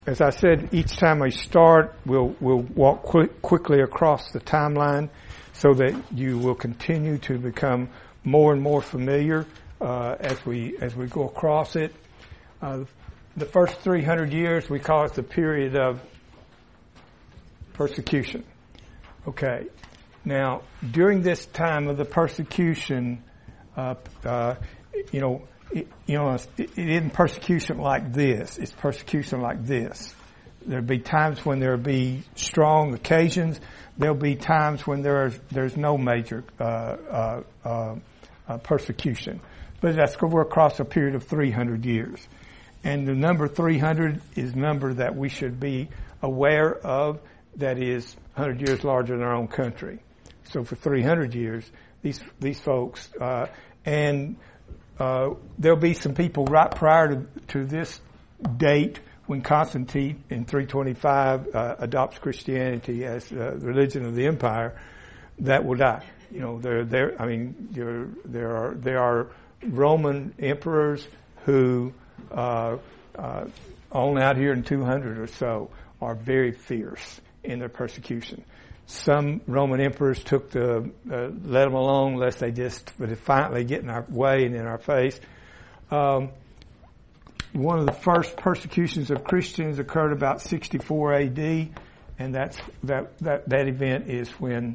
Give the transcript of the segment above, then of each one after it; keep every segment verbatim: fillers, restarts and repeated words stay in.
As I said, each time we start, we'll we'll walk quick, quickly across the timeline so that you will continue to become more and more familiar uh, as we as we go across it. Uh, the first three hundred years, we call it the period of persecution. Okay. Now, during this time of the persecution, uh, uh, you know, It, you know, it, it isn't persecution like this. It's persecution like this. There'll be times when there'll be strong occasions. There'll be times when there's there's no major uh, uh, uh, uh, persecution. But that's over across a period of three hundred years. And the number three hundred is a number that we should be aware of. That is one hundred years larger than our own country. So for three hundred years, these these folks uh, and Uh, there'll be some people right prior to, to this date when Constantine in three twenty-five uh, adopts Christianity as uh, the religion of the empire that will die. You know, there, there. I mean, there, there are there are Roman emperors who, uh, uh, on out here in two hundred or so, are very fierce in their persecution. Some Roman emperors took the, uh, let them alone lest they just would defiantly get in our way and in our face. Um, one of the first persecutions of Christians occurred about sixty-four A D, and that's, that, that, that event is when,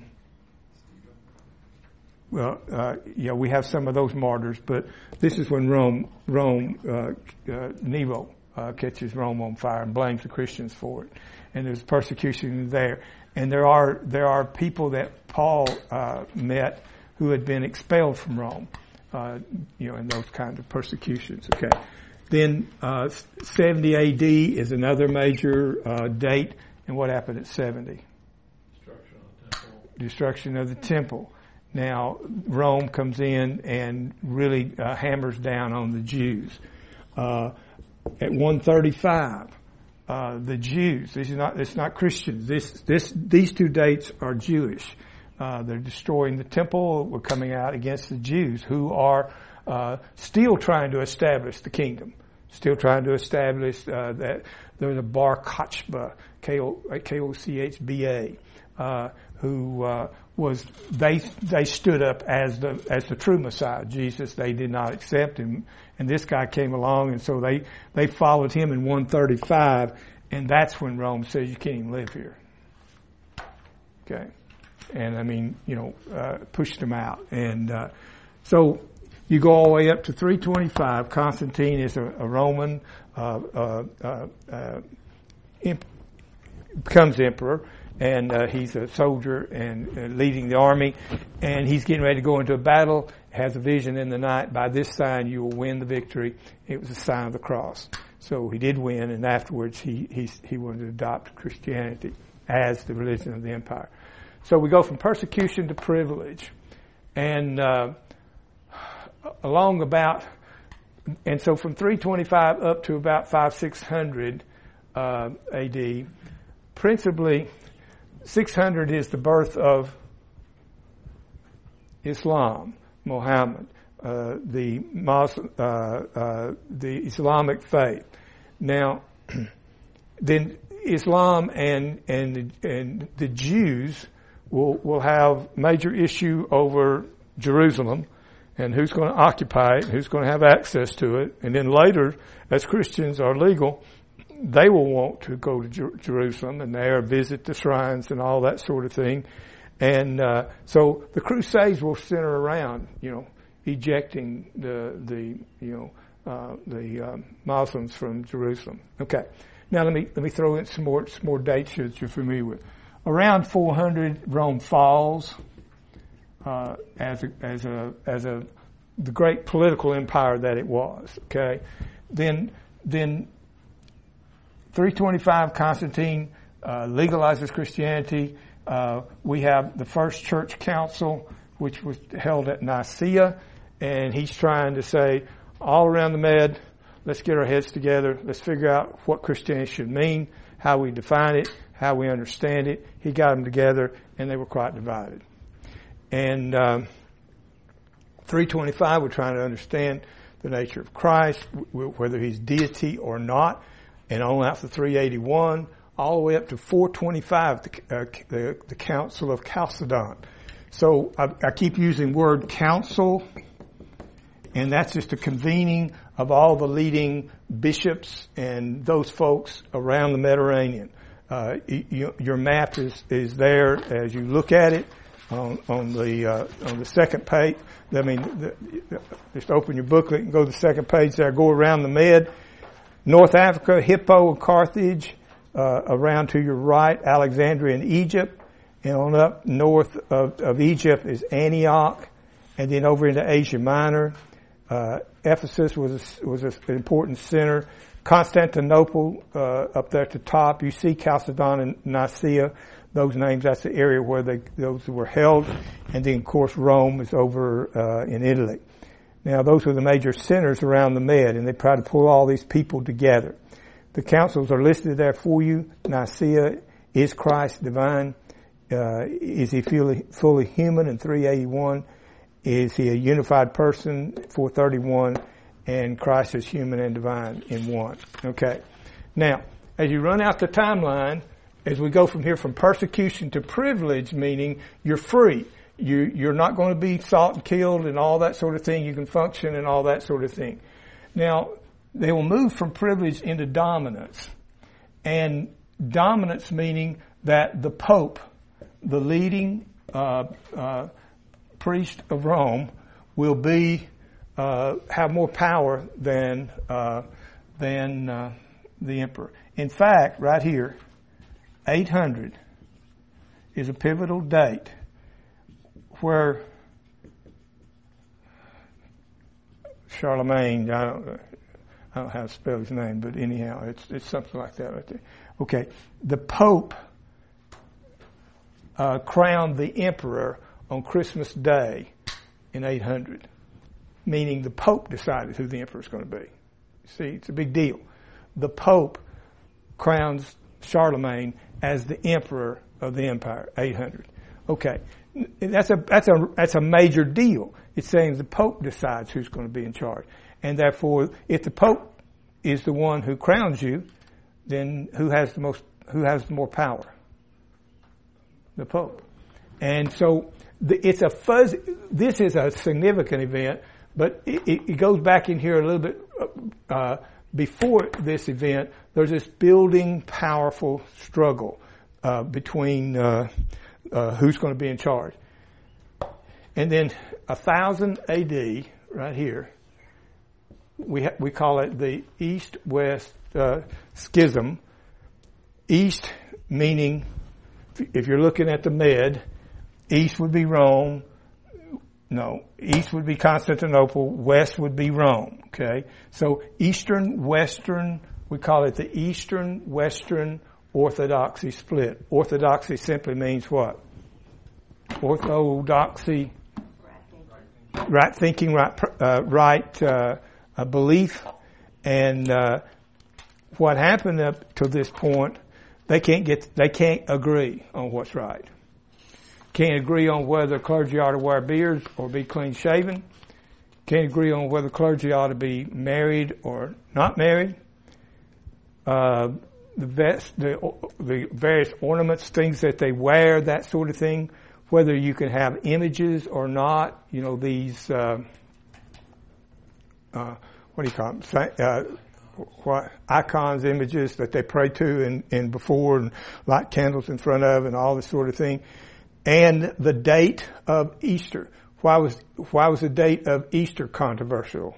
well, uh, yeah, we have some of those martyrs, but this is when Rome, Rome, uh, uh, Nero, uh, catches Rome on fire and blames the Christians for it. And there's persecution there. And there are there are people that Paul uh, met who had been expelled from Rome, uh, you know, in those kinds of persecutions. Okay, then uh, seventy A D is another major uh, date. And what happened at seventy? Destruction of the temple. Destruction of the temple. Now Rome comes in and really uh, hammers down on the Jews. Uh, at one thirty-five. Uh, the Jews. This is not. It's not Christians. This, this, these two dates are Jewish. Uh, they're destroying the temple. We're coming out against the Jews who are uh, still trying to establish the kingdom. Still trying to establish uh, that there's a Bar Kochba, K O C H B A, uh, who uh, was they they stood up as the as the true Messiah, Jesus. They did not accept him. And this guy came along, and so they, they followed him in one thirty-five, and that's when Rome says you can't even live here. Okay. And I mean, you know, uh, pushed them out. And, uh, so you go all the way up to three twenty-five. Constantine is a, a Roman, uh, uh, uh, uh, imp- becomes emperor, and, uh, he's a soldier and uh, leading the army, and he's getting ready to go into a battle. Has a vision in the night. By this sign you will win the victory. It was a sign of the cross. So he did win, and afterwards he he he wanted to adopt Christianity as the religion of the empire. So we go from persecution to privilege, and uh, along about, and so from three twenty-five up to about five six hundred uh, A D, principally six hundred is the birth of Islam. Muhammad, uh, the Muslim, uh, uh, the Islamic faith. Now, then Islam and and and the Jews will will have major issue over Jerusalem, and who's going to occupy it, who's going to have access to it, and then later, as Christians are legal, they will want to go to Jer- Jerusalem and there visit the shrines and all that sort of thing. And uh, so the Crusades will center around, you know, ejecting the the you know uh, the um, Muslims from Jerusalem. Okay, now let me let me throw in some more some more dates that you're familiar with. Around four hundred, Rome falls uh, as a as a as a the great political empire that it was. Okay, then then three twenty-five, Constantine uh, legalizes Christianity. Uh, we have the first church council, which was held at Nicaea, and he's trying to say, all around the Med, let's get our heads together, let's figure out what Christianity should mean, how we define it, how we understand it. He got them together, and they were quite divided. And um, three twenty-five, we're trying to understand the nature of Christ, whether he's deity or not. and on out to three eighty-one, all the way up to four twenty-five, the, uh, the, the Council of Chalcedon. So I, I keep using word council, and that's just a convening of all the leading bishops and those folks around the Mediterranean. Uh, you, your map is, is there as you look at it on, on the uh, on the second page. I mean, the, just open your booklet and go to the second page there. Go around the Med, North Africa, Hippo and Carthage. Uh, around to your right, Alexandria and Egypt, and on up north of, of Egypt is Antioch, and then over into Asia Minor. Uh, Ephesus was a, was a, an important center. Constantinople uh, up there at the top. You see Chalcedon and Nicaea. Those names, that's the area where they, those were held. And then, of course, Rome is over uh, in Italy. Now, those were the major centers around the Med, and they tried to pull all these people together. The councils are listed there for you. Nicaea, is Christ divine? Uh, is he fully, fully human in three eighty-one? Is he a unified person, four thirty-one? And Christ is human and divine in one. Okay. Now, as you run out the timeline, as we go from here from persecution to privilege, meaning you're free. You, you're not going to be sought and killed and all that sort of thing. You can function and all that sort of thing. Now, they will move from privilege into dominance. And dominance meaning that the Pope, the leading uh, uh, priest of Rome, will be uh, have more power than uh, than uh, the emperor. In fact, right here, eight hundred is a pivotal date where Charlemagne, I don't I don't know how to spell his name, but anyhow, it's it's something like that right there. Okay, the Pope uh, crowned the emperor on Christmas Day in eight hundred, meaning the Pope decided who the emperor is going to be. See, it's a big deal. The Pope crowns Charlemagne as the emperor of the empire, eight hundred. Okay, that's a that's a that's a major deal. It's saying the Pope decides who's going to be in charge. And therefore, if the Pope is the one who crowns you, then who has the most, who has more power? The Pope. And so the, it's a fuzz. This is a significant event, but it, it goes back in here a little bit uh, before this event. There's this building, powerful struggle uh, between uh, uh, who's going to be in charge. And then one thousand A D, right here. We ha- we call it the East-West uh, Schism. East meaning, if you're looking at the Med, East would be Rome. No, East would be Constantinople. West would be Rome. Okay, so Eastern, Western. We call it the Eastern, Western Orthodoxy split. Orthodoxy simply means what? Orthodoxy, right thinking, right, uh, right. Uh, A belief, and uh, what happened up to this point, they can't get, they can't agree on what's right. Can't agree on whether clergy ought to wear beards or be clean shaven. Can't agree on whether clergy ought to be married or not married. Uh, the vest, the the various ornaments, things that they wear, that sort of thing. Whether you can have images or not, you know these. Uh, Uh, what do you call them? Uh, what, icons, images that they pray to and, and before and light candles in front of and all this sort of thing. And the date of Easter. Why was, why was the date of Easter controversial?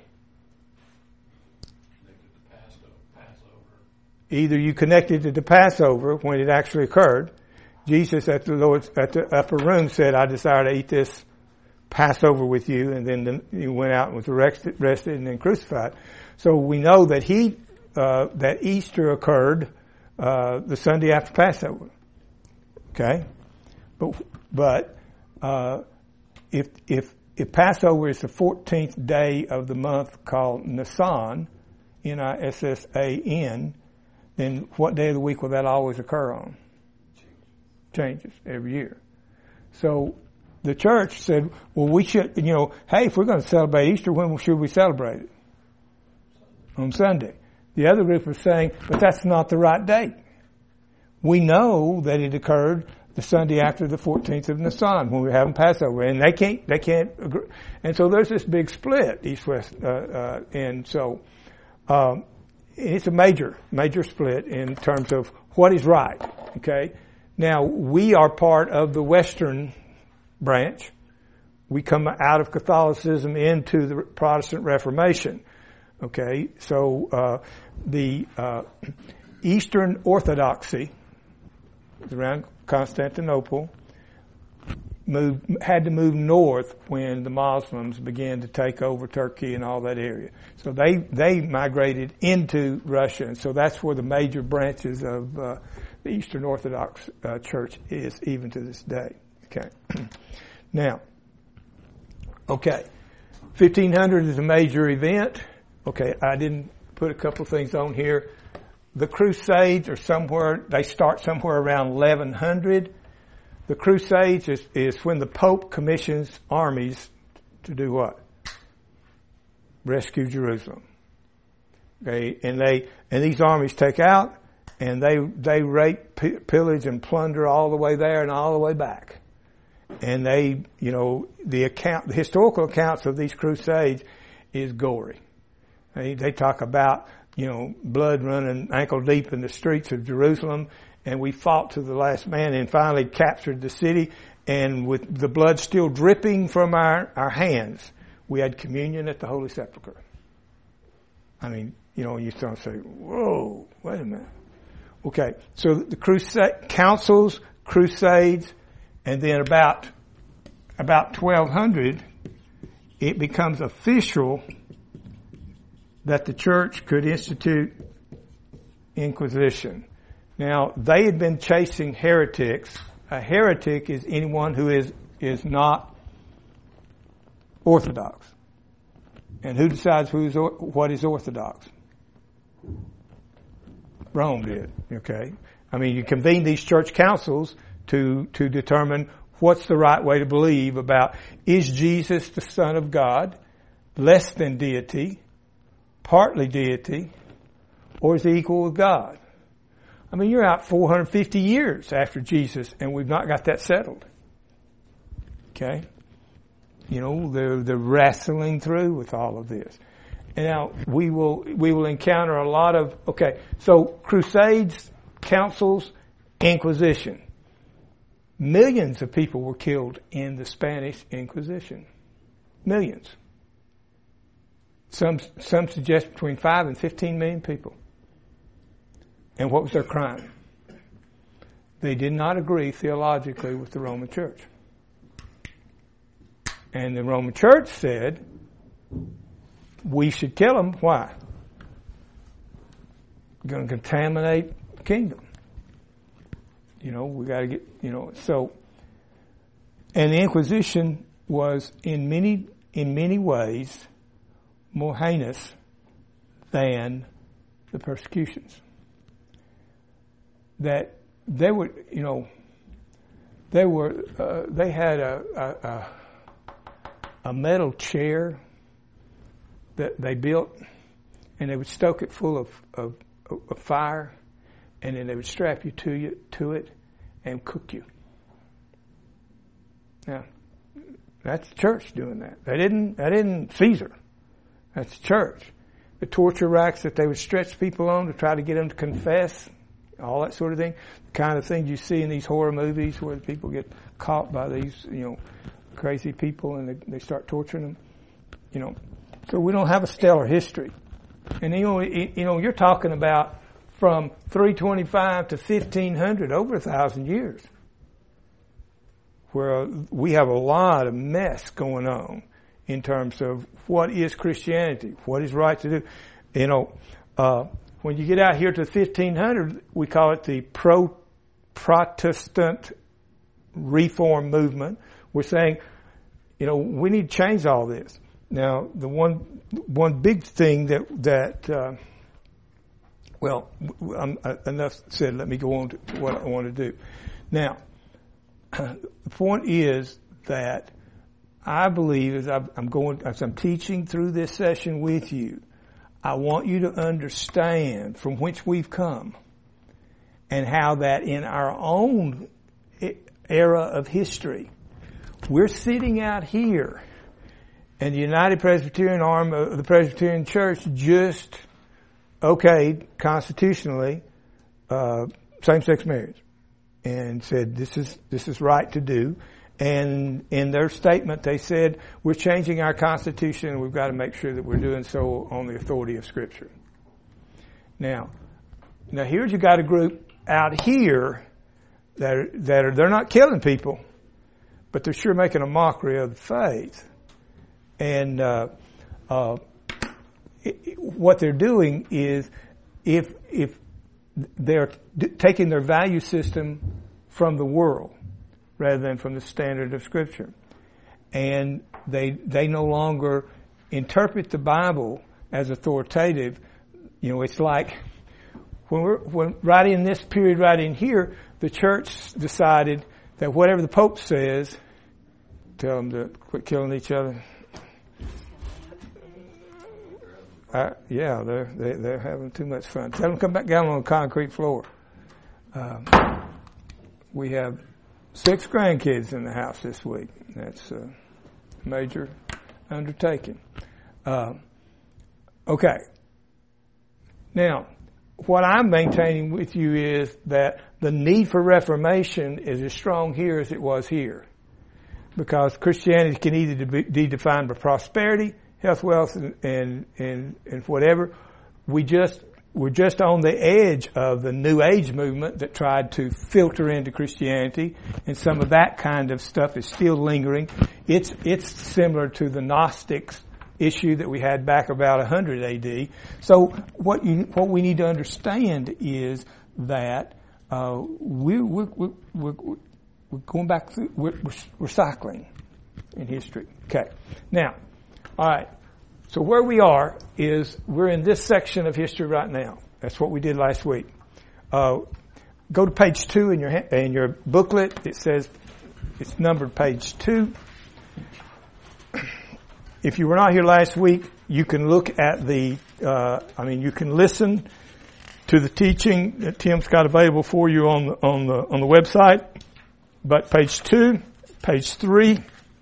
Either you connected it to Passover when it actually occurred. Jesus at the Lord's, at the upper room said, I desire to eat this Passover with you, and then he went out and was arrested, arrested and then crucified. So we know that he, uh, that Easter occurred, uh, the Sunday after Passover. Okay? But, but, uh, if, if, if Passover is the fourteenth day of the month called Nisan, N I S S A N, then what day of the week will that always occur on? Changes every year. So, the church said, well, we should, you know, hey, if we're going to celebrate Easter, when should we celebrate it? On Sunday. The other group are saying, but that's not the right date. We know that it occurred the Sunday after the fourteenth of Nisan when we were having Passover, and they can't, they can't agree. And so there's this big split, east-west, uh, uh, and so, um, it's a major, major split in terms of what is right, okay? Now, we are part of the Western branch. We come out of Catholicism into the Protestant Reformation, okay? So, uh, the, uh, Eastern Orthodoxy, around Constantinople, moved, had to move north when the Muslims began to take over Turkey and all that area. So they, they migrated into Russia, and so that's where the major branches of uh, the Eastern Orthodox uh, Church is, even to this day. Okay. Now, okay, fifteen hundred is a major event. Okay, I didn't put a couple of things on here. The Crusades are somewhere, they start somewhere around eleven hundred. The Crusades is, is when the Pope commissions armies to do what? Rescue Jerusalem. Okay, and they, and these armies take out and they, they rape, p- pillage and plunder all the way there and all the way back. And they, you know, the account, the historical accounts of these Crusades is gory. They, they talk about, you know, blood running ankle deep in the streets of Jerusalem, and we fought to the last man and finally captured the city, and with the blood still dripping from our, our hands, we had communion at the Holy Sepulchre. I mean, you know, you start to say, whoa, wait a minute. Okay, so the crusade, councils, crusades, and then about, about twelve hundred, it becomes official that the church could institute inquisition. Now, they had been chasing heretics. A heretic is anyone who is, is not orthodox. And who decides who's, what is orthodox? Rome did, okay? I mean, you convene these church councils to, to determine what's the right way to believe about, is Jesus the Son of God, less than deity, partly deity, or is he equal with God? I mean, you're out four hundred fifty years after Jesus, and we've not got that settled. Okay? You know, they're, they're wrestling through with all of this. And now, we will, we will encounter a lot of, okay, so crusades, councils, Inquisition. Millions of people were killed in the Spanish Inquisition. Millions. Some, some suggest between five and fifteen million people. And what was their crime? They did not agree theologically with the Roman Church. And the Roman Church said, we should kill them. Why? We're going to contaminate the kingdom. You know, we got to get, you know, so, and the Inquisition was in many, in many ways more heinous than the persecutions. That they were, you know, they were, uh, they had a, a, a, a metal chair that they built, and they would stoke it full of, of, of fire, and then they would strap you to you to it and cook you. Now, that's the church doing that. They didn't. That didn't Caesar. That's the church. The torture racks that they would stretch people on to try to get them to confess, all that sort of thing. The kind of things you see in these horror movies where people get caught by these, you know, crazy people and they, they start torturing them. You know, so we don't have a stellar history. And you know, you know, you're talking about from three twenty-five to fifteen hundred, over a thousand years, where we have a lot of mess going on in terms of what is Christianity, what is right to do. You know, uh, when you get out here to fifteen hundred, we call it the pro-Protestant reform movement. We're saying, you know, we need to change all this. Now, the one one big thing that that uh, well, I'm, uh, enough said. Let me go on to what I want to do. Now, the point is that I believe, as I'm going, as I'm teaching through this session with you, I want you to understand from which we've come and how that in our own era of history, we're sitting out here and the United Presbyterian arm of the Presbyterian Church just okayed constitutionally uh, same-sex marriage and said this is this is right to do. And in their statement, they said, we're changing our Constitution and we've got to make sure that we're doing so on the authority of Scripture. Now, now here's you got a group out here that are, that are, they're not killing people, but they're sure making a mockery of the faith. And, uh, uh, it, what they're doing is if, if they're d- taking their value system from the world, rather than from the standard of Scripture. And they they no longer interpret the Bible as authoritative. You know, it's like when we're when right in this period right in here, the church decided that whatever the Pope says, tell them to quit killing each other. Uh, yeah, they're they, they're having too much fun. Tell them to come back down on the concrete floor. Um, we have six grandkids in the house this week. That's a major undertaking. Uh, okay. Now, what I'm maintaining with you is that the need for reformation is as strong here as it was here. Because Christianity can either be defined by prosperity, health, wealth, and, and, and, and whatever. We just We're just on the edge of the New Age movement that tried to filter into Christianity, and some of that kind of stuff is still lingering. It's it's similar to the Gnostics issue that we had back about one hundred A D. So what you what we need to understand is that uh, we we we we're, we're going back through, we're, we're cycling in history. Okay, now, all right. So where we are is we're in this section of history right now. That's what we did last week. Uh, go to page two in your in your booklet. It says it's numbered page two. If you were not here last week, you can look at the. Uh, I mean, you can listen to the teaching that Tim's got available for you on the on the on the website. But page two, page three,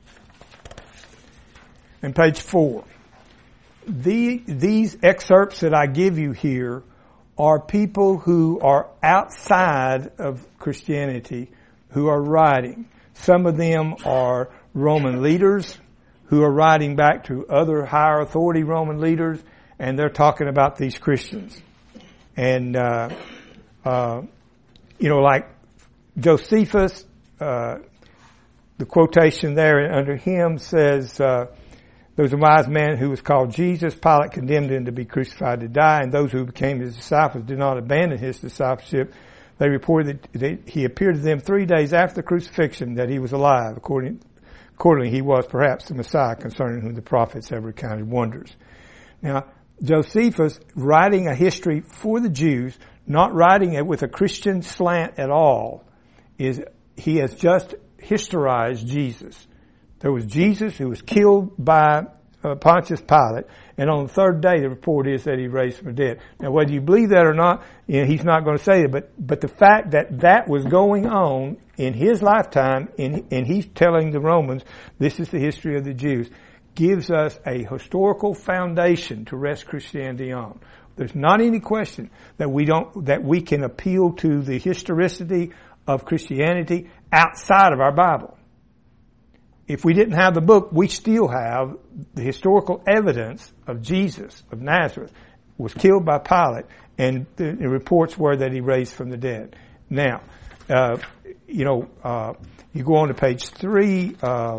and page four. The, these excerpts that I give you here are people who are outside of Christianity who are writing. Some of them are Roman leaders who are writing back to other higher authority Roman leaders, and they're talking about these Christians. And, uh, uh, you know, like Josephus, uh, the quotation there under him says, uh, there was a wise man who was called Jesus. Pilate condemned him to be crucified to die, and those who became his disciples did not abandon his discipleship. They reported that he appeared to them three days after the crucifixion that he was alive. According, accordingly, he was perhaps the Messiah concerning whom the prophets have recounted wonders. Now, Josephus, writing a history for the Jews, not writing it with a Christian slant at all, is he has just historized Jesus. There was Jesus who was killed by uh, Pontius Pilate, and on the third day the report is that he raised from the dead. Now, whether you believe that or not, you know, he's not going to say it, but but the fact that that was going on in his lifetime, in, and he's telling the Romans, this is the history of the Jews, gives us a historical foundation to rest Christianity on. There's not any question that we don't that we can appeal to the historicity of Christianity outside of our Bible. If we didn't have the book, we still have the historical evidence of Jesus of Nazareth was killed by Pilate, and the, the reports were that he raised from the dead. Now, uh, you know, uh, you go on to page three. Uh,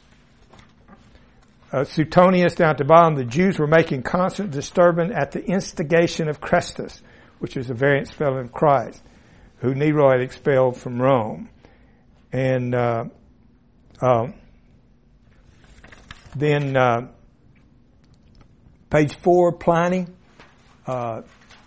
uh, Suetonius down at the bottom. The Jews were making constant disturbance at the instigation of Chrestus, which is a variant spelling of Christ, who Nero had expelled from Rome, and. Uh, uh, Then, uh, page four, Pliny, uh,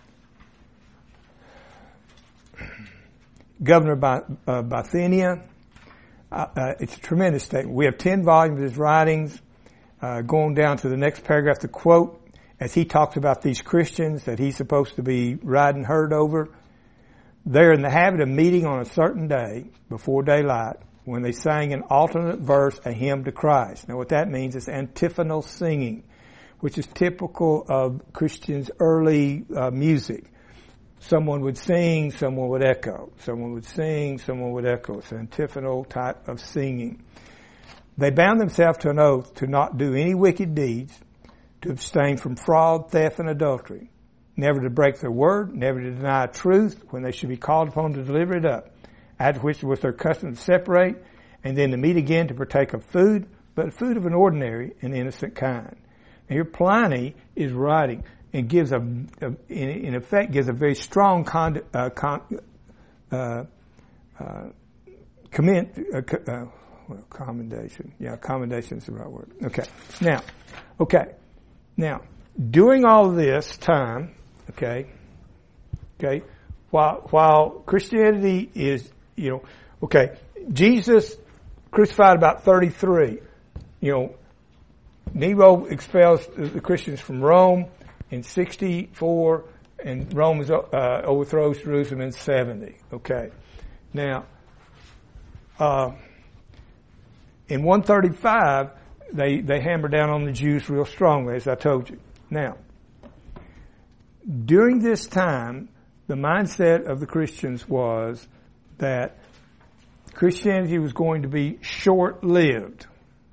governor of uh, Bithynia. Uh, uh, it's a tremendous statement. We have ten volumes of his writings. Uh, going down to the next paragraph, the quote, as he talks about these Christians that he's supposed to be riding herd over, they're in the habit of meeting on a certain day before daylight when they sang an alternate verse, a hymn to Christ. Now what that means is antiphonal singing, which is typical of Christians' early uh, music. Someone would sing, someone would echo. Someone would sing, someone would echo. It's an antiphonal type of singing. They bound themselves to an oath to not do any wicked deeds, to abstain from fraud, theft, and adultery, never to break their word, never to deny truth when they should be called upon to deliver it up, after which it was their custom to separate, and then to meet again to partake of food, but food of an ordinary and innocent kind. Now here Pliny is writing and gives a, a in, in effect, gives a very strong con, uh, con, uh, uh, comment, uh, uh, well, commendation. Yeah, commendation is the right word. Okay. Now, okay. Now, during all this time, okay, okay, while, while Christianity is, you know, okay, Jesus crucified about thirty-three, you know, Nero expels the Christians from Rome in sixty-four, and Rome is, uh, overthrows Jerusalem in seventy. Okay. Now, uh, in one thirty-five, they, they hammer down on the Jews real strongly, as I told you. Now, during this time, the mindset of the Christians was that Christianity was going to be short-lived.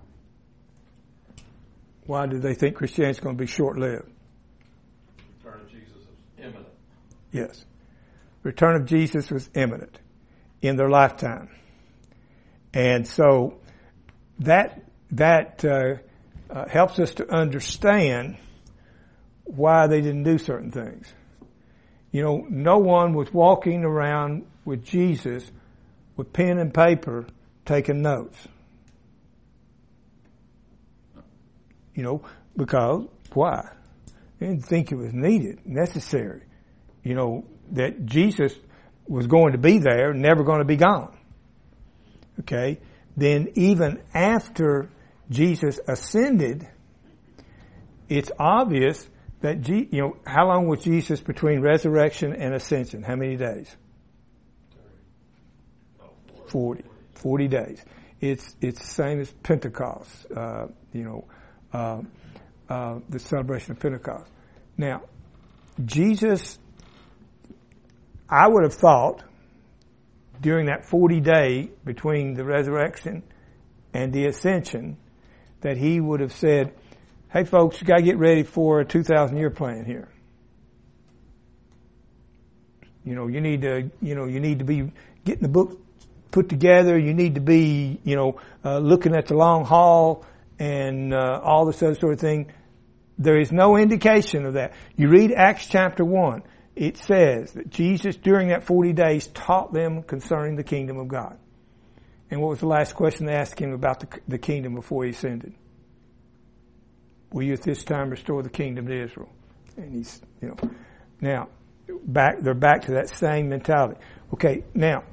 Why did they think Christianity was going to be short-lived? Return of Jesus is imminent. Yes. Return of Jesus was imminent in their lifetime. And so that that uh, uh, helps us to understand why they didn't do certain things. You know, no one was walking around with Jesus with pen and paper taking notes. You know, because, why? They didn't think it was needed, necessary. You know, that Jesus was going to be there, never going to be gone. Okay? Then even after Jesus ascended, it's obvious that, G, you know, how long was Jesus between resurrection and ascension? How many days? Forty. Forty days. It's, it's the same as Pentecost, uh, you know, uh, uh, the celebration of Pentecost. Now, Jesus, I would have thought, during that forty day between the resurrection and the ascension, that he would have said, hey folks, you gotta get ready for a two thousand year plan here. You know, you need to, you know, you need to be getting the book put together. You need to be, you know, uh, looking at the long haul and, uh, all this other sort of thing. There is no indication of that. You read Acts chapter one. It says that Jesus, during that forty days, taught them concerning the kingdom of God. And what was the last question they asked him about the, the kingdom before he ascended? Will you at this time restore the kingdom to Israel? And he's, you know, now, back, they're back to that same mentality. Okay, now,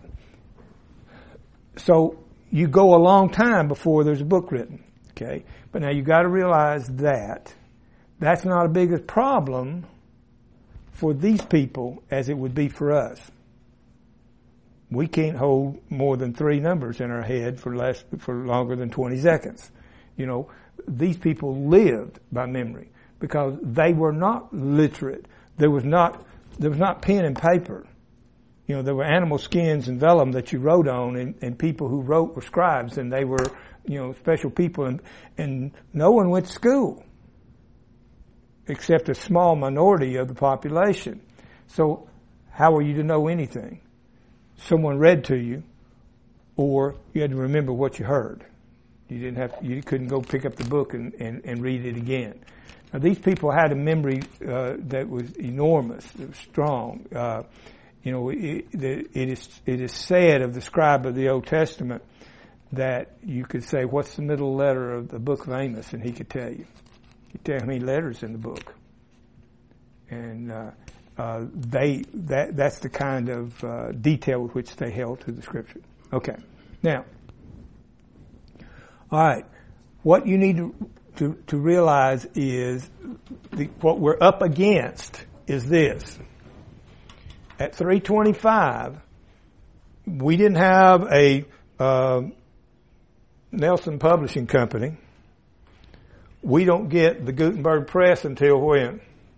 so you go a long time before there's a book written, okay? But now you got to realize that that's not as big a problem for these people as it would be for us. We can't hold more than three numbers in our head for less, for longer than twenty seconds. You know, these people lived by memory because they were not literate. There was not, there was not pen and paper. You know, there were animal skins and vellum that you wrote on, and, and people who wrote were scribes, and they were, you know, special people, and, and no one went to school except a small minority of the population. So how were you to know anything? Someone read to you, or you had to remember what you heard. You didn't have, you couldn't go pick up the book and, and, and read it again. Now these people had a memory uh, that was enormous, it was strong. Uh, you know, it, it is it is said of the scribe of the Old Testament that you could say, "What's the middle letter of the book of Amos?" and he could tell you. He'd tell you how many letters in the book, and uh, uh, they that that's the kind of uh, detail with which they held to the Scripture. Okay, now, all right, what you need to to, to realize is the, what we're up against is this. At three twenty-five, we didn't have a uh, Nelson Publishing Company. We don't get the Gutenberg Press until when?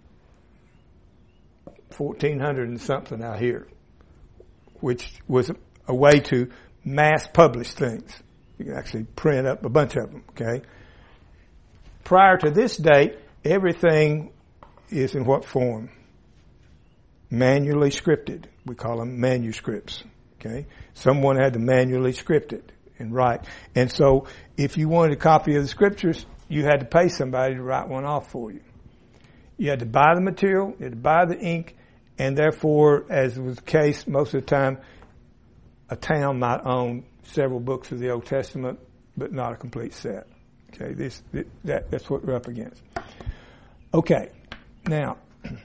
fourteen hundred and something out here, which was a way to mass publish things. You can actually print up a bunch of them, okay? Prior to this date, everything is in what form? Manually scripted. We call them manuscripts, okay? Someone had to manually script it and write. And so if you wanted a copy of the scriptures, you had to pay somebody to write one off for you. You had to buy the material, you had to buy the ink, and therefore, as was the case most of the time, a town might own several books of the Old Testament, but not a complete set. Okay, this that that's what we're up against. Okay, now,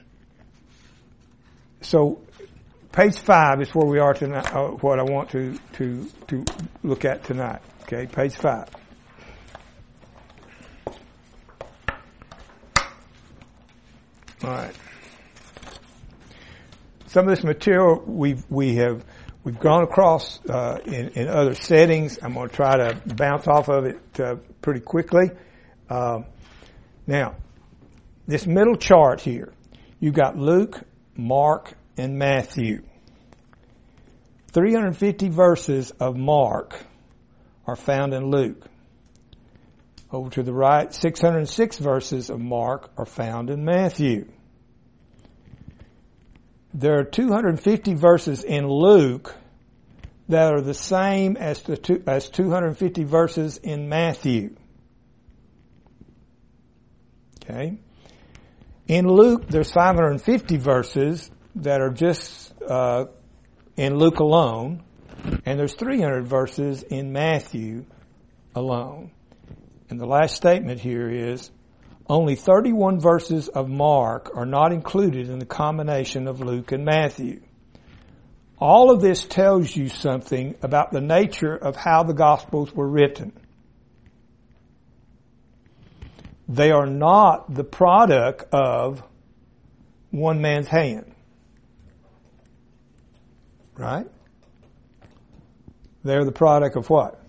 so page five is where we are tonight. Uh, what I want to to to look at tonight. Okay, page five. All right. Some of this material we've we have we've gone across uh, in, in other settings. I'm going to try to bounce off of it uh, pretty quickly. Uh, now, this middle chart here, you've got Luke, Mark, and Matthew. three hundred fifty verses of Mark are found in Luke. Over to the right, six hundred six verses of Mark are found in Matthew. There are two hundred fifty verses in Luke that are the same as the two, as two hundred fifty verses in Matthew. Okay. In Luke, there's five hundred fifty verses that are just uh, in Luke alone, and there's three hundred verses in Matthew alone. And the last statement here is, only thirty-one verses of Mark are not included in the combination of Luke and Matthew. All of this tells you something about the nature of how the Gospels were written. They are not the product of one man's hand. Right? They're the product of what?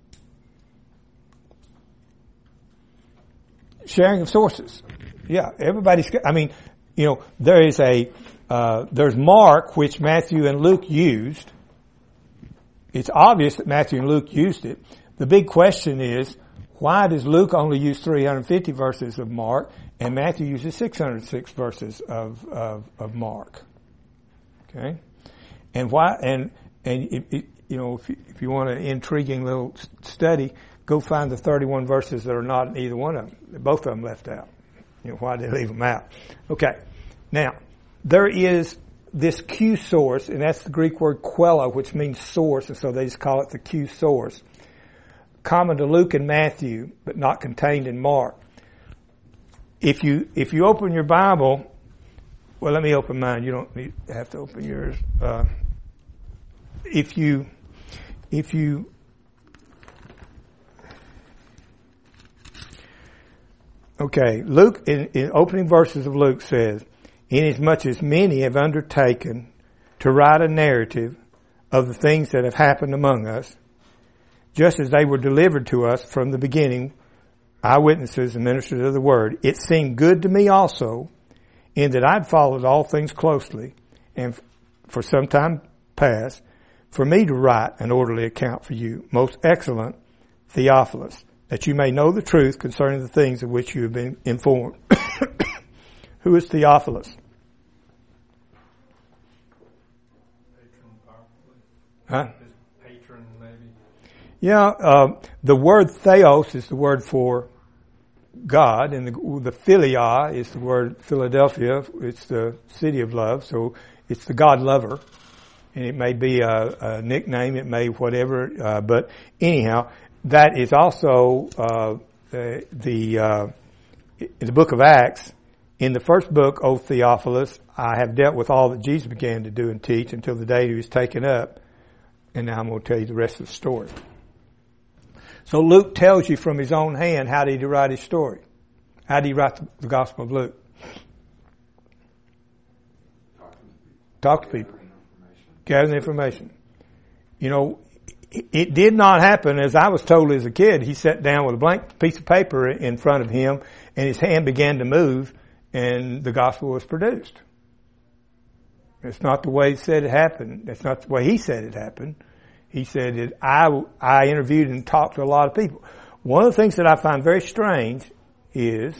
Sharing of sources. Yeah, everybody's, I mean, you know, there is a, uh, there's Mark, which Matthew and Luke used. It's obvious that Matthew and Luke used it. The big question is, why does Luke only use three hundred fifty verses of Mark and Matthew uses six hundred six verses of, of, of Mark? Okay? And why, and, and, it, it, you know, if you, if you want an intriguing little study, go find the thirty-one verses that are not in either one of them. Both of them left out. You know, why did they leave them out? Okay. Now, there is this Q source, and that's the Greek word quella, which means source, and so they just call it the Q source. Common to Luke and Matthew, but not contained in Mark. If you, if you open your Bible, well, let me open mine. You don't need, have to open yours. Uh, if you, if you, Okay, Luke, in, in opening verses of Luke says, inasmuch as many have undertaken to write a narrative of the things that have happened among us, just as they were delivered to us from the beginning, eyewitnesses and ministers of the word, it seemed good to me also, in that I'd followed all things closely, and for some time past, for me to write an orderly account for you, most excellent Theophilus, that you may know the truth concerning the things of which you have been informed. Who is Theophilus? Patron, probably. Huh? His patron, maybe. Yeah, uh, the word theos is the word for God, and the, the philia is the word Philadelphia. It's the city of love, so it's the God lover. And it may be a, a nickname, it may whatever, uh, but anyhow, that is also uh, the, the uh, in the book of Acts. In the first book, O Theophilus, I have dealt with all that Jesus began to do and teach until the day he was taken up. And now I'm going to tell you the rest of the story. So Luke tells you from his own hand how did he write his story. How did he write the, the Gospel of Luke? Talk to people. Gather information. You know, it, it did not happen as I was told as a kid. He sat down with a blank piece of paper in front of him and his hand began to move and the gospel was produced. It's not the way he said it happened. That's not the way he said it happened. He said that I, I interviewed and talked to a lot of people. One of the things that I find very strange is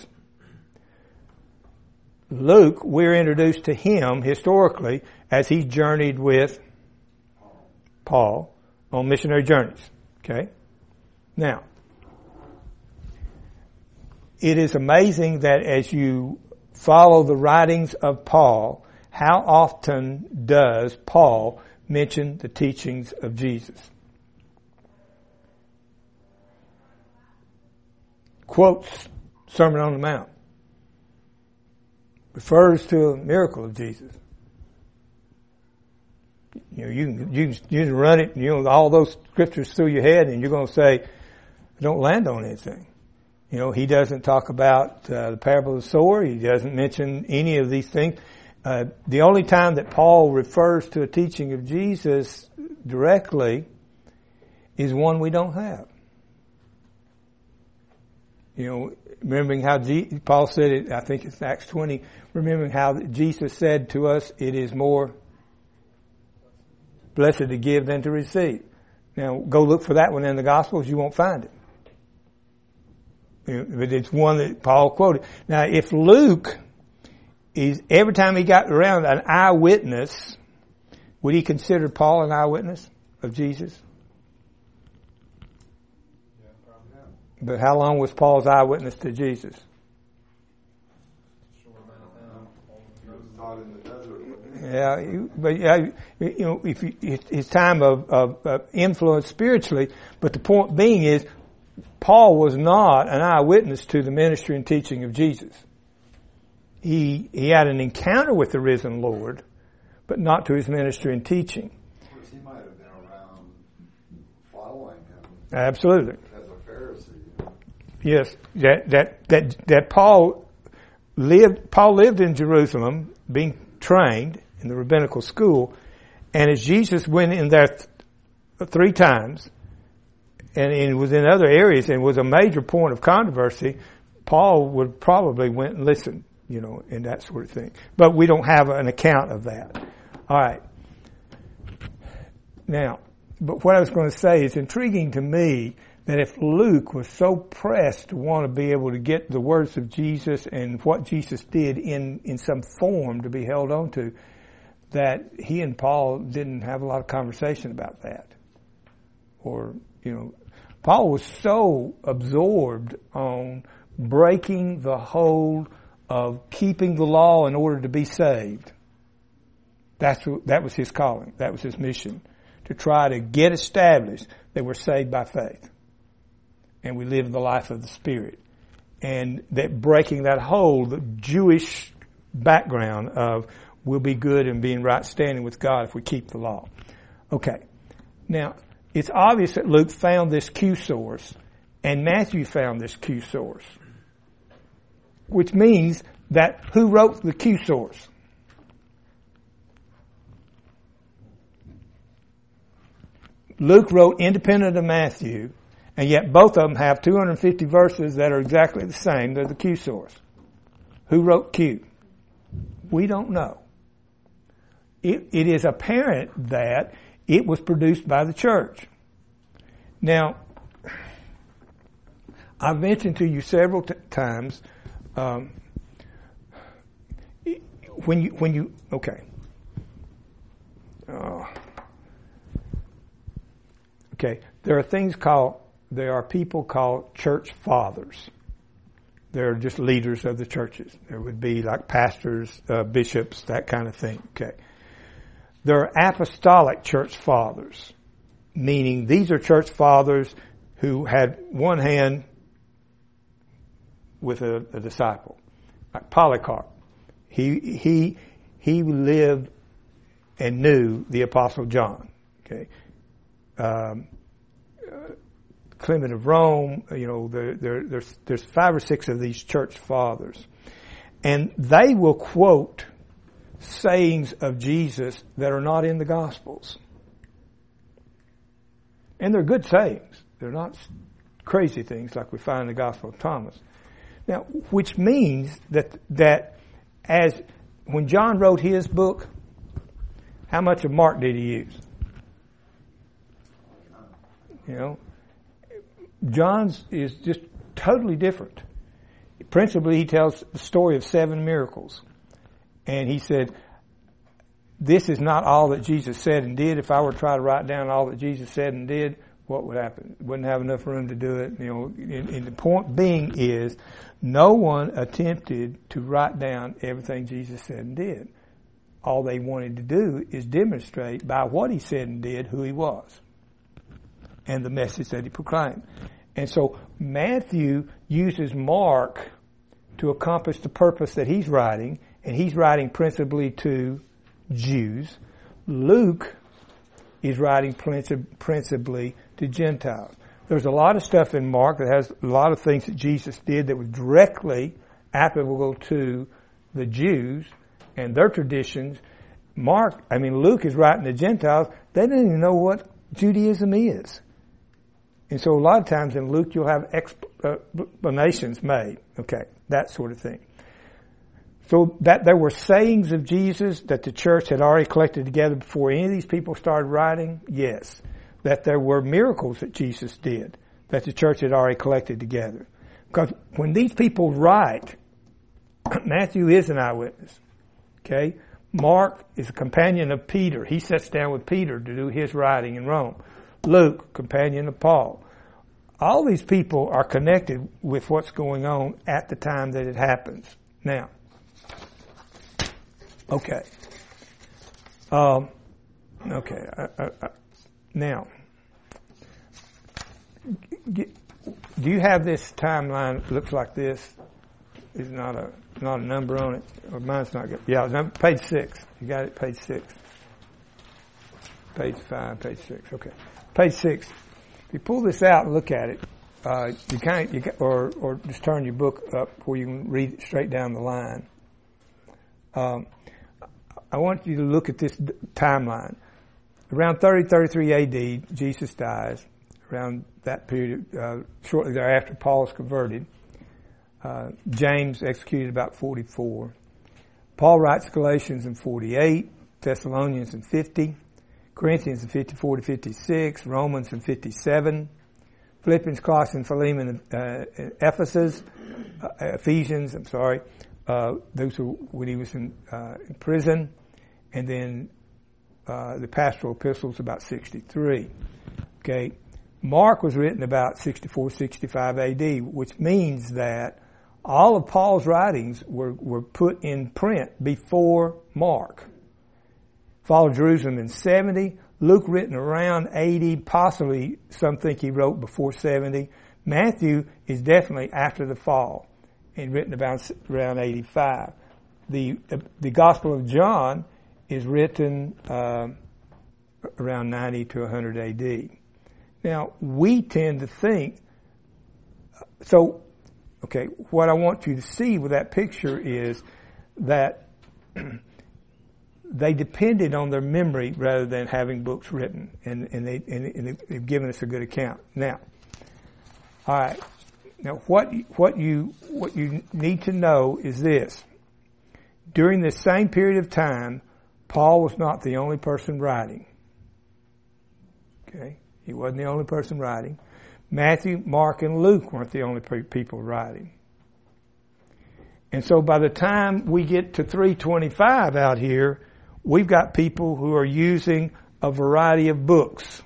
Luke, we're introduced to him historically as he journeyed with Paul on missionary journeys. Okay? Now, it is amazing that as you follow the writings of Paul, how often does Paul mention the teachings of Jesus? Quotes Sermon on the Mount. Refers to a miracle of Jesus. You know, you can, you can, you can run it, you know, all those scriptures through your head and you're going to say, don't land on anything. You know, he doesn't talk about uh, the parable of the sower. He doesn't mention any of these things. Uh, the only time that Paul refers to a teaching of Jesus directly is one we don't have. You know, remembering how G- Paul said it, I think it's Acts twenty, remembering how Jesus said to us, it is more blessed to give than to receive. Now, go look for that one in the Gospels, you won't find it. You know, but it's one that Paul quoted. Now, if Luke is, every time he got around an eyewitness, would he consider Paul an eyewitness of Jesus? Yeah, probably not. But how long was Paul's eyewitness to Jesus? Short amount of time. He was taught in the desert. Yeah, you- but yeah, you know, if you, his time of, of, of influence spiritually. But the point being is, Paul was not an eyewitness to the ministry and teaching of Jesus. He he had an encounter with the risen Lord, but not to his ministry and teaching. Of course, he might have been around following him Absolutely. as a Pharisee. Yes, that that that that Paul lived. Paul lived in Jerusalem, being trained in the rabbinical school, and as Jesus went in there th- three times, and, and was in other areas, and was a major point of controversy, Paul would probably went and listened, you know, and that sort of thing. But we don't have an account of that. All right. Now, but what I was going to say is intriguing to me that if Luke was so pressed to want to be able to get the words of Jesus and what Jesus did in, in some form to be held on to, that he and Paul didn't have a lot of conversation about that. Or, you know, Paul was so absorbed on breaking the hold of keeping the law in order to be saved. That's what, that was his calling. That was his mission. To try to get established that we're saved by faith. And we live the life of the Spirit. And that breaking that hold, the Jewish background of we'll be good and be in right standing with God if we keep the law. Okay. Now, it's obvious that Luke found this Q source and Matthew found this Q source. Which means that who wrote the Q source? Luke wrote independent of Matthew, and yet both of them have two hundred fifty verses that are exactly the same. They're the Q source. Who wrote Q? We don't know. It, it is apparent that it was produced by the church. Now, I've mentioned to you several t- times, um, when you, when you, okay. Uh, okay, there are things called, there are people called church fathers. They're just leaders of the churches. There would be like pastors, uh, bishops, that kind of thing. Okay. There are apostolic church fathers, meaning these are church fathers who had one hand with a, a disciple, like Polycarp. He he he lived and knew the Apostle John. Okay, um, Clement of Rome, you know, there, there, there's, there's five or six of these church fathers. And they will quote sayings of Jesus that are not in the Gospels. And they're good sayings. They're not crazy things like we find in the Gospel of Thomas. Now, which means that, that as, when John wrote his book, how much of Mark did he use? You know, John's is just totally different. Principally, he tells the story of seven miracles. And he said, this is not all that Jesus said and did. If I were to try to write down all that Jesus said and did, what would happen? Wouldn't have enough room to do it. You know, and, and the point being is, no one attempted to write down everything Jesus said and did. All they wanted to do is demonstrate by what he said and did who he was and the message that he proclaimed. And so Matthew uses Mark to accomplish the purpose that he's writing, and he's writing principally to Jews. Luke is writing principally to Gentiles. There's a lot of stuff in Mark that has a lot of things that Jesus did that was directly applicable to the Jews and their traditions. Mark, I mean, Luke is writing to Gentiles. They didn't even know what Judaism is. And so a lot of times in Luke you'll have explanations made. Okay, that sort of thing. So that there were sayings of Jesus that the church had already collected together before any of these people started writing? Yes. That there were miracles that Jesus did that the church had already collected together. Because when these people write, Matthew is an eyewitness. Okay? Mark is a companion of Peter. He sits down with Peter to do his writing in Rome. Luke, companion of Paul. All these people are connected with what's going on at the time that it happens. Now, okay. Um, okay. I, I, I, now, do you have this timeline that looks like this? There's not a not a number on it. Or mine's not good. Yeah, number, page six. You got it? Page six. Page five, page six. Okay. Page six. If you pull this out and look at it, uh, you can't, you can, or or just turn your book up where you can read it straight down the line. Um, I want you to look at this d- timeline. Around thirty, thirty-three A D, Jesus dies. Around that period, uh, shortly thereafter, Paul is converted. Uh, James executed about forty-four. Paul writes Galatians in forty-eight, Thessalonians in fifty, Corinthians in fifty-four to fifty-six, Romans in fifty-seven, Philippians, Colossians, Philemon, uh, Ephesus, uh, Ephesians, I'm sorry, uh, those were when he was in, uh, in prison, and then uh, the pastoral epistles about sixty-three. Okay, Mark was written about sixty-four, sixty-five A D, which means that all of Paul's writings were, were put in print before Mark. Followed Jerusalem in seventy. Luke written around eighty, possibly some think he wrote before seventy. Matthew is definitely after the fall and written about around eighty-five. The the, the Gospel of John is written uh, around ninety to one hundred A D. Now, we tend to think, so, okay, what I want you to see with that picture is that they depended on their memory rather than having books written, and, and, they, and they've given us a good account. Now, all right, now what, what you, what you need to know is this. During this same period of time, Paul was not the only person writing. Okay? He wasn't the only person writing. Matthew, Mark, and Luke weren't the only people writing. And so by the time we get to three twenty-five out here, we've got people who are using a variety of books.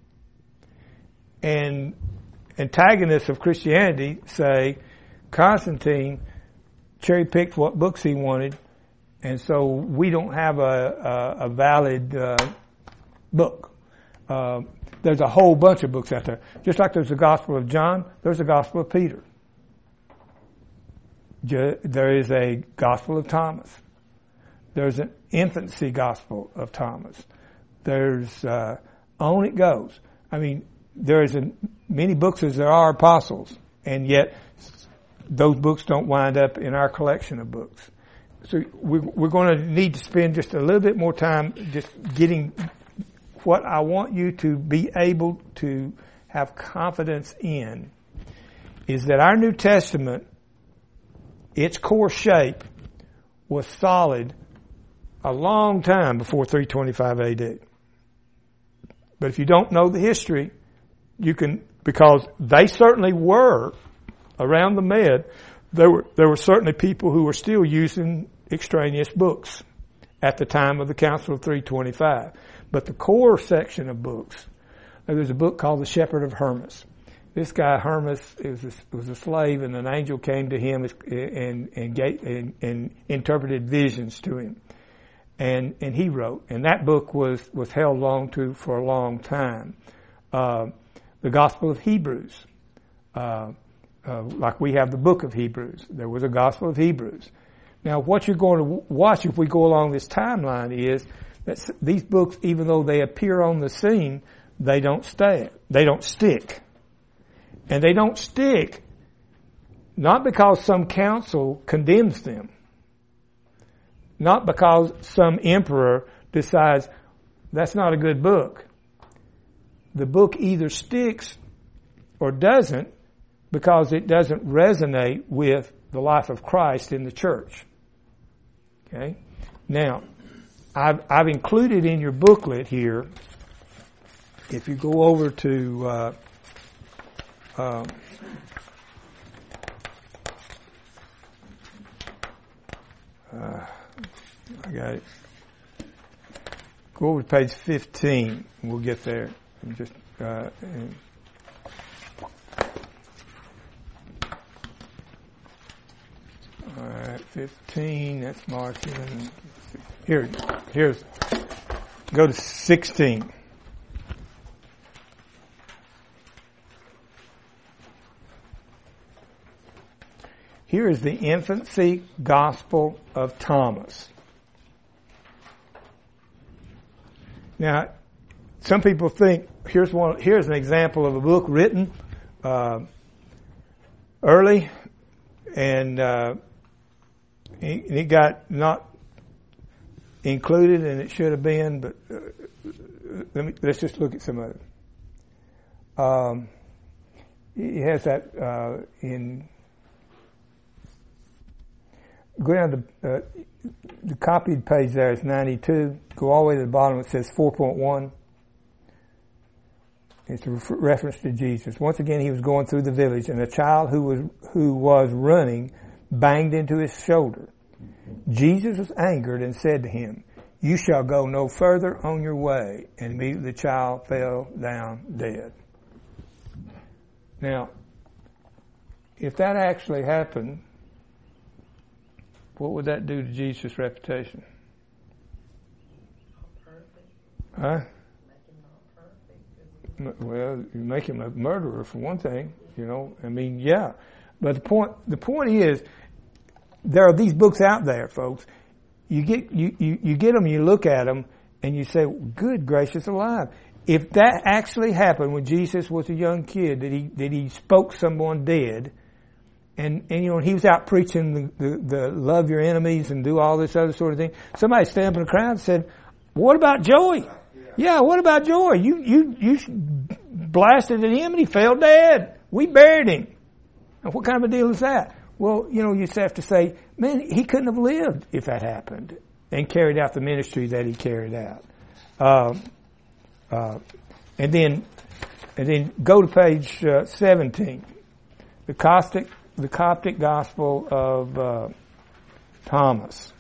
And antagonists of Christianity say Constantine cherry-picked what books he wanted, and so we don't have a, a, a valid uh, book. Uh, There's a whole bunch of books out there. Just like there's the Gospel of John, there's the Gospel of Peter. There is a Gospel of Thomas. There's an infancy Gospel of Thomas. There's, uh, on it goes. I mean, there is a many books as there are apostles, and yet those books don't wind up in our collection of books. So we're, we're going to need to spend just a little bit more time just getting what I want you to be able to have confidence in is that our New Testament, its core shape, was solid a long time before three twenty-five A D. But if you don't know the history, you can, because they certainly were around the Med, there were, there were certainly people who were still using extraneous books at the time of the Council of three twenty-five. But the core section of books, there's a book called The Shepherd of Hermas. This guy, Hermas, was a, was a slave, and an angel came to him and, and, gave, and, and interpreted visions to him. And, and he wrote, and that book was, was held on to for a long time. Uh, the Gospel of Hebrews, uh, uh, like we have the book of Hebrews. There was a Gospel of Hebrews. Now, what you're going to watch if we go along this timeline is that these books, even though they appear on the scene, they don't stay. They don't stick. And they don't stick not because some council condemns them, not because some emperor decides that's not a good book. The book either sticks or doesn't because it doesn't resonate with the life of Christ in the church. Okay? Now, I've, I've included in your booklet here, if you go over to uh, um, uh, I got it. Go over to page fifteen, and we'll get there. And just uh, and all right, fifteen. That's Martin. Here, here's. Go to sixteen. Here is the infancy gospel of Thomas. Now, some people think here's one. Here's an example of a book written uh, early, and uh, it got not included, and it should have been. But uh, let me let's just look at some of it. Um, it has that uh, in. Go down to the, uh, the copied page there is ninety-two. Go all the way to the bottom. It says four point one. It's a refer- reference to Jesus. Once again, he was going through the village, and a child who was who was running banged into his shoulder. Jesus was angered and said to him, "You shall go no further on your way." And immediately the child fell down dead. Now, if that actually happened, what would that do to Jesus' reputation? Huh? Well, you make him a murderer for one thing, you know. I mean, yeah. But the point, the point is, there are these books out there, folks. You get, you, you, you get them, you look at them, and you say, good gracious alive. If that actually happened when Jesus was a young kid, that he, that he spoke someone dead, And, and, you know, he was out preaching the, the, the love your enemies and do all this other sort of thing. Somebody stood up in the crowd and said, what about Joey? Yeah, yeah what about Joey? You, you, you blasted at him and he fell dead. We buried him. And what kind of a deal is that? Well, you know, you just have to say, man, he couldn't have lived if that happened and carried out the ministry that he carried out. Uh, uh, and then, and then go to page uh, seventeen. The Coptic The Coptic Gospel of uh, Thomas.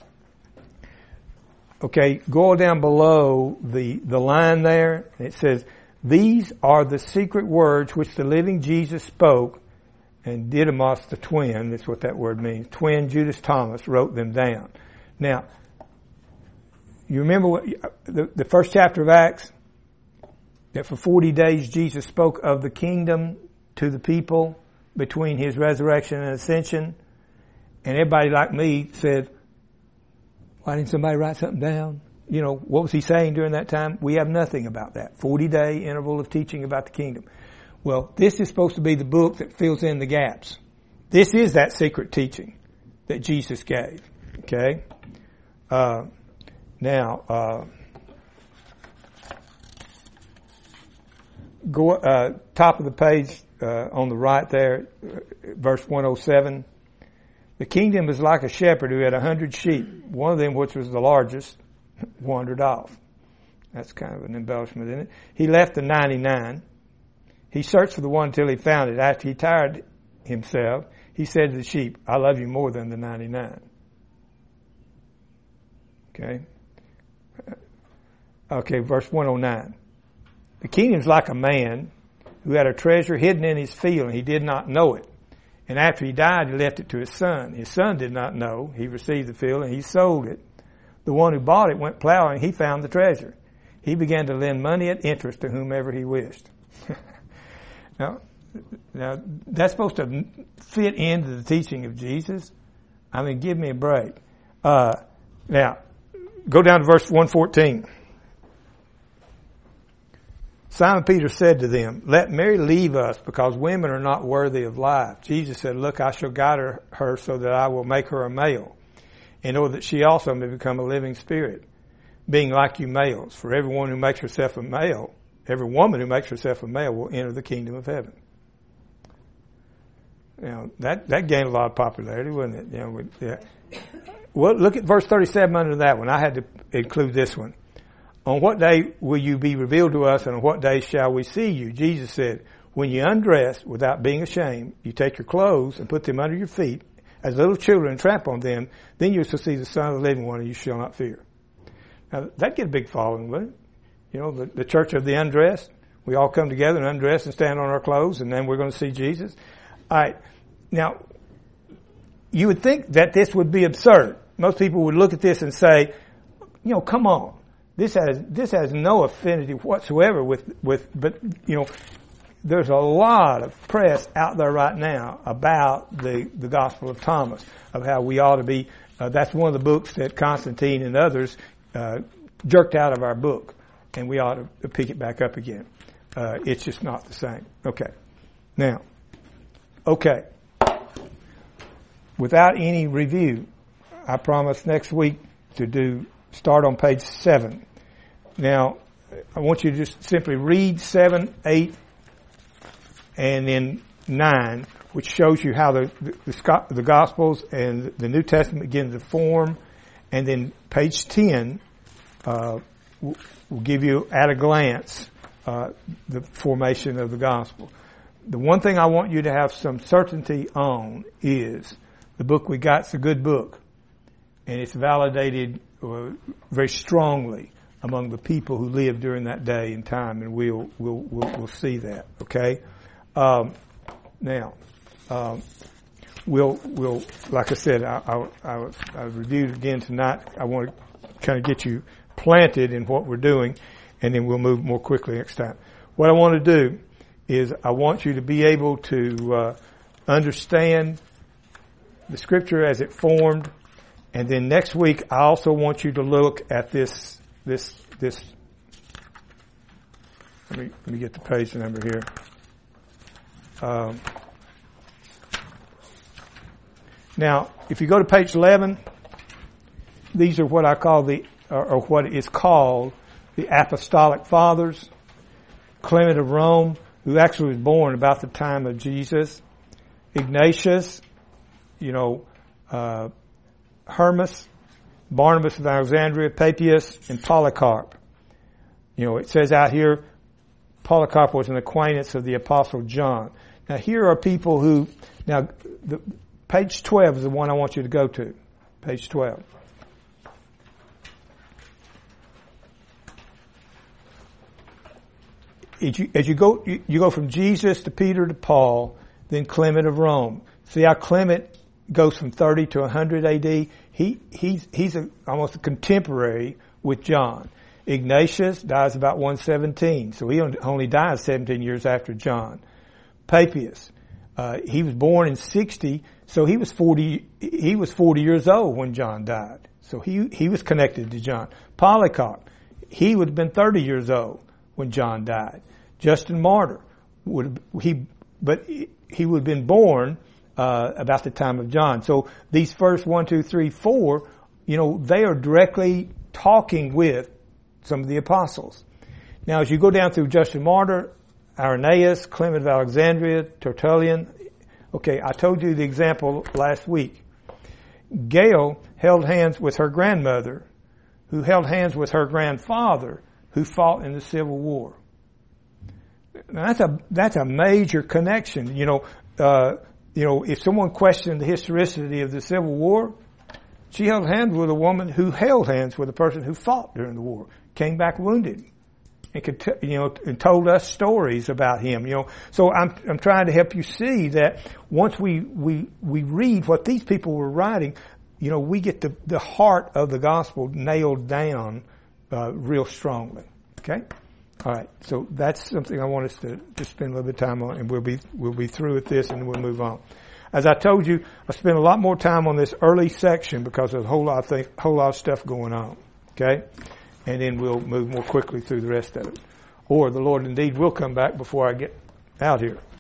Okay, go down below the, the line there. It says, these are the secret words which the living Jesus spoke, and Didymus the twin, that's what that word means, twin Judas Thomas wrote them down. Now, you remember what the, the first chapter of Acts? That for forty days Jesus spoke of the kingdom to the people between his resurrection and ascension. And everybody like me said, why didn't somebody write something down? You know, what was he saying during that time? We have nothing about that. forty day interval of teaching about the kingdom. Well, this is supposed to be the book that fills in the gaps. This is that secret teaching that Jesus gave. Okay? Uh, now, uh, go, uh, top of the page, uh, on the right there, verse one oh seven. The kingdom is like a shepherd who had a hundred sheep. One of them, which was the largest, wandered off. That's kind of an embellishment, isn't it? He left the ninety-nine. He searched for the one until he found it. After he tired himself, he said to the sheep, I love you more than the ninety-nine. Okay. Okay, verse one oh nine. The kingdom is like a man who had a treasure hidden in his field, and he did not know it. And after he died, he left it to his son. His son did not know. He received the field, and he sold it. The one who bought it went plowing, and he found the treasure. He began to lend money at interest to whomever he wished. now, now, that's supposed to fit into the teaching of Jesus. I mean, give me a break. Uh, now, go down to verse one fourteen. Simon Peter said to them, let Mary leave us, because women are not worthy of life. Jesus said, look, I shall guide her, her so that I will make her a male, in order that she also may become a living spirit, being like you males. For everyone who makes herself a male, every woman who makes herself a male will enter the kingdom of heaven. You know, that, that gained a lot of popularity, wasn't it? You know, we, yeah. Well, look at verse thirty-seven under that one. I had to include this one. On what day will you be revealed to us, and on what day shall we see you? Jesus said, when you undress without being ashamed, you take your clothes and put them under your feet, as little children, and tramp on them, then you shall see the Son of the living one, and you shall not fear. Now, that'd get a big following, wouldn't it? You know, the, the church of the undressed. We all come together and undress and stand on our clothes, and then we're going to see Jesus. All right. Now, you would think that this would be absurd. Most people would look at this and say, you know, come on. This has, this has no affinity whatsoever with, with, but, you know, there's a lot of press out there right now about the, the Gospel of Thomas, of how we ought to be, uh, that's one of the books that Constantine and others, uh, jerked out of our book, and we ought to pick it back up again. Uh, it's just not the same. Okay. Now, okay. Without any review, I promise next week to do, start on page seven. Now, I want you to just simply read seven, eight, and then nine, which shows you how the, the, the Gospels and the New Testament begin to form. And then page ten, uh, will, will give you at a glance, uh, the formation of the Gospel. The one thing I want you to have some certainty on is the book we got's a good book. And it's validated uh, very strongly among the people who lived during that day and time, and we'll we'll we'll, we'll see that. Okay. Um, now, um, we'll we'll like I said, I I, I, I reviewed again tonight. I want to kind of get you planted in what we're doing, and then we'll move more quickly next time. What I want to do is I want you to be able to uh, understand the Scripture as it formed, and then next week I also want you to look at this. This, this, let me, let me get the page number here. Um, now, if you go to page eleven, these are what I call the, or, or what is called the Apostolic Fathers. Clement of Rome, who actually was born about the time of Jesus. Ignatius, you know, uh, Hermas, Barnabas of Alexandria, Papias, and Polycarp. You know, it says out here, Polycarp was an acquaintance of the Apostle John. Now, here are people who, now, the, page twelve is the one I want you to go to. Page twelve. As you, as you go, you, you go from Jesus to Peter to Paul, then Clement of Rome. See how Clement goes from thirty to one hundred A D? He, he's, he's a, almost a contemporary with John. Ignatius dies about one seventeen, so he only dies seventeen years after John. Papias, uh, he was born in sixty, so he was forty, he was forty years old when John died. So he, he was connected to John. Polycarp, he would have been thirty years old when John died. Justin Martyr would he, but he would have been born uh, about the time of John. So these first one, two, three, four, you know, they are directly talking with some of the apostles. Now, as you go down through Justin Martyr, Irenaeus, Clement of Alexandria, Tertullian. Okay, I told you the example last week. Gail held hands with her grandmother, who held hands with her grandfather, who fought in the Civil War. Now that's a that's a major connection. You know, uh, you know, if someone questioned the historicity of the Civil War, she held hands with a woman who held hands with a person who fought during the war, came back wounded, and could t- you know and told us stories about him. You know, so I'm I'm trying to help you see that once we we we read what these people were writing, you know, we get the the heart of the gospel nailed down uh, real strongly. Okay. All right, so that's something I want us to just spend a little bit of time on, and we'll be we'll be through with this, and we'll move on. As I told you, I spent a lot more time on this early section because there's a whole lot of things, whole lot of stuff going on. Okay, and then we'll move more quickly through the rest of it, or the Lord indeed will come back before I get out here.